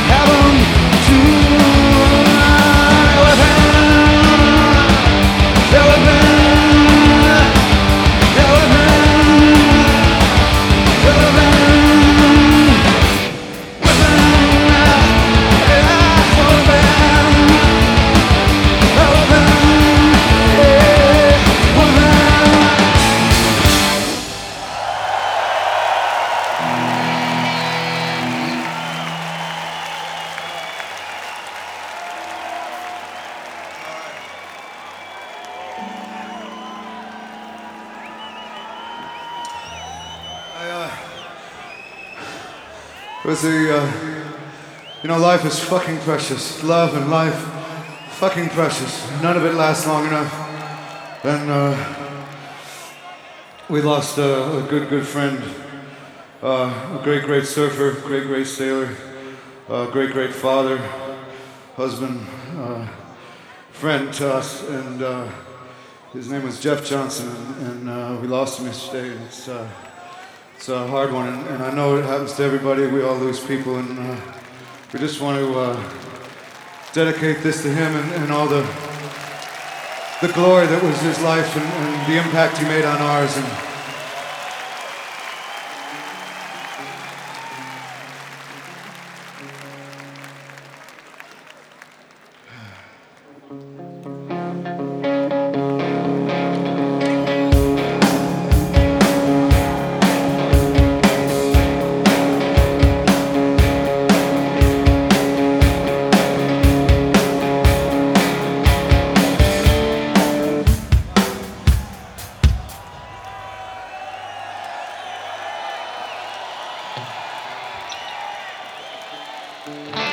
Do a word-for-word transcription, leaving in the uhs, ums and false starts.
have 'em too. Elephant, elephant, elephant, elephant, It was a, uh, you know, life is fucking precious. Love and life, fucking precious. None of it lasts long enough. And uh, we lost a, a good, good friend, uh, a great, great surfer, great, great sailor, uh, great, great father, husband, uh, friend to us. And uh, his name was Jeff Johnson, and, and uh, we lost him yesterday. And it's, uh, It's a hard one, and, and I know it happens to everybody. We all lose people, and uh, we just want to uh, dedicate this to him and, and all the the glory that was his life and, and the impact he made on ours. And Thank you.